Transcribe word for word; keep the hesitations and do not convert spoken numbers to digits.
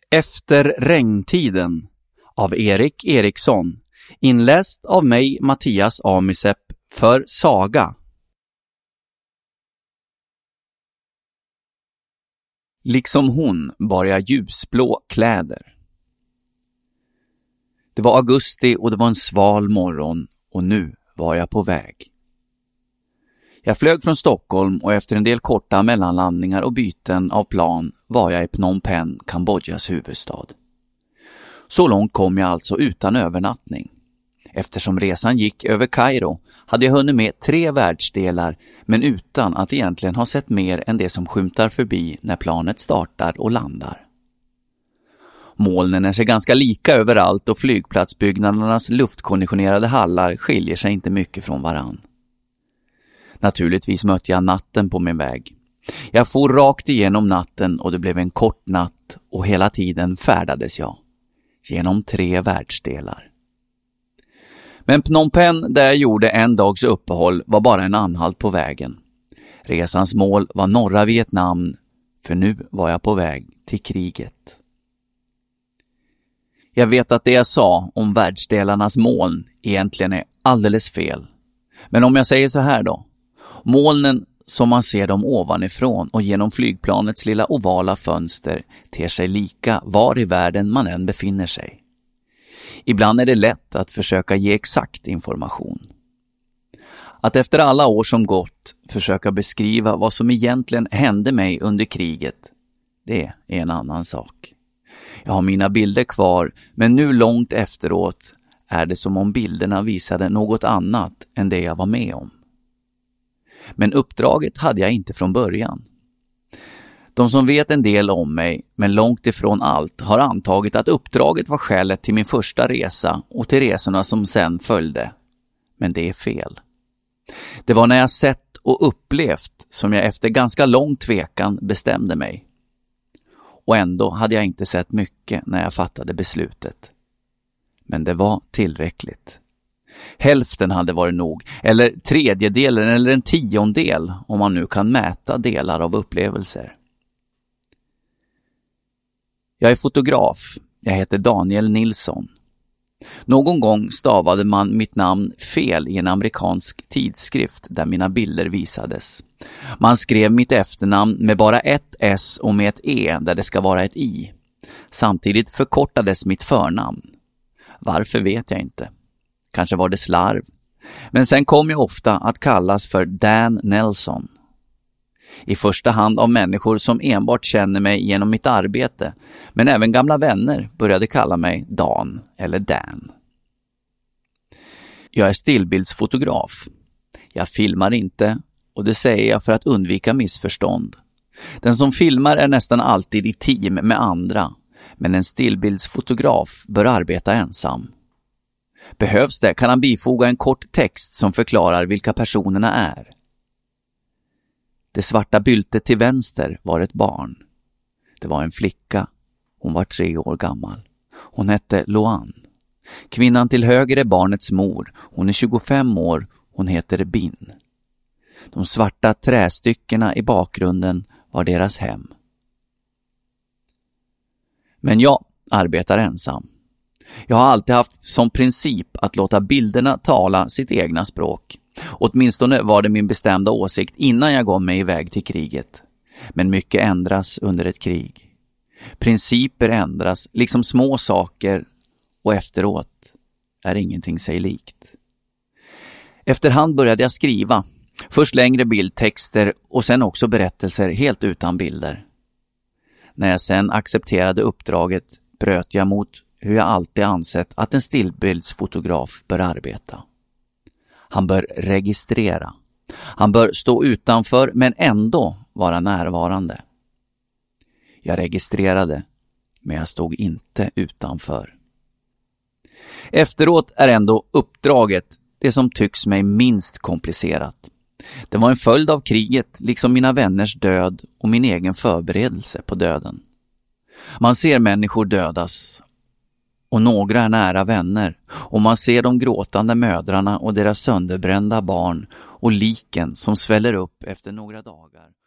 Efter regntiden av Erik Eriksson, inläst av mig Mattias Amisep för Saga. Liksom hon bar jag ljusblå kläder. Det var augusti och det var en sval morgon och nu var jag på väg. Jag flög från Stockholm och efter en del korta mellanlandningar och byten av plan var jag i Phnom Penh, Kambodjas huvudstad. Så långt kom jag alltså utan övernattning. Eftersom resan gick över Kairo hade jag hunnit med tre världsdelar men utan att egentligen ha sett mer än det som skymtar förbi när planet startar och landar. Molnen är sig ganska lika överallt och flygplatsbyggnadernas luftkonditionerade hallar skiljer sig inte mycket från varann. Naturligtvis mötte jag natten på min väg. Jag for rakt igenom natten och det blev en kort natt och hela tiden färdades jag. Genom tre världsdelar. Men Phnom Penh, där jag gjorde en dags uppehåll, var bara en anhalt på vägen. Resans mål var norra Vietnam, för nu var jag på väg till kriget. Jag vet att det jag sa om världsdelarnas moln egentligen är alldeles fel. Men om jag säger så här då. Molnen som man ser dem ovanifrån och genom flygplanets lilla ovala fönster ter sig lika var i världen man än befinner sig. Ibland är det lätt att försöka ge exakt information. Att efter alla år som gått försöka beskriva vad som egentligen hände mig under kriget, det är en annan sak. Jag har mina bilder kvar, men nu långt efteråt är det som om bilderna visade något annat än det jag var med om. Men uppdraget hade jag inte från början. De som vet en del om mig, men långt ifrån allt, har antagit att uppdraget var skälet till min första resa och till resorna som sen följde. Men det är fel. Det var när jag sett och upplevt som jag efter ganska lång tvekan bestämde mig. Och ändå hade jag inte sett mycket när jag fattade beslutet. Men det var tillräckligt. Hälften hade varit nog, eller tredjedelen eller en tiondel om man nu kan mäta delar av upplevelser. Jag är fotograf. Jag heter Daniel Nilsson. Någon gång stavade man mitt namn fel i en amerikansk tidskrift där mina bilder visades. Man skrev mitt efternamn med bara ett S och med ett E där det ska vara ett I. Samtidigt förkortades mitt förnamn. Varför vet jag inte. Kanske var det slarv. Men sen kom jag ofta att kallas för Dan Nelson. I första hand av människor som enbart känner mig genom mitt arbete. Men även gamla vänner började kalla mig Dan eller Dan. Jag är stillbildsfotograf. Jag filmar inte och det säger jag för att undvika missförstånd. Den som filmar är nästan alltid i team med andra. Men en stillbildsfotograf bör arbeta ensam. Behövs det kan han bifoga en kort text som förklarar vilka personerna är. Det svarta byltet till vänster var ett barn. Det var en flicka. Hon var tre år gammal. Hon hette Loan. Kvinnan till höger är barnets mor. Hon är tjugofem år. Hon heter Bin. De svarta trästyckena i bakgrunden var deras hem. Men jag arbetar ensam. Jag har alltid haft som princip att låta bilderna tala sitt egna språk. Åtminstone var det min bestämda åsikt innan jag gav mig iväg till kriget. Men mycket ändras under ett krig. Principer ändras, liksom små saker, och efteråt är ingenting sig likt. Efterhand började jag skriva. Först längre bildtexter och sen också berättelser helt utan bilder. När jag sen accepterade uppdraget bröt jag mot hur jag alltid ansett att en stillbildsfotograf bör arbeta. Han bör registrera. Han bör stå utanför men ändå vara närvarande. Jag registrerade, men jag stod inte utanför. Efteråt är ändå uppdraget det som tycks mig minst komplicerat. Det var en följd av kriget, liksom mina vänners död och min egen förberedelse på döden. Man ser människor dödas och några är nära vänner och man ser de gråtande mödrarna och deras sönderbrända barn och liken som sväller upp efter några dagar.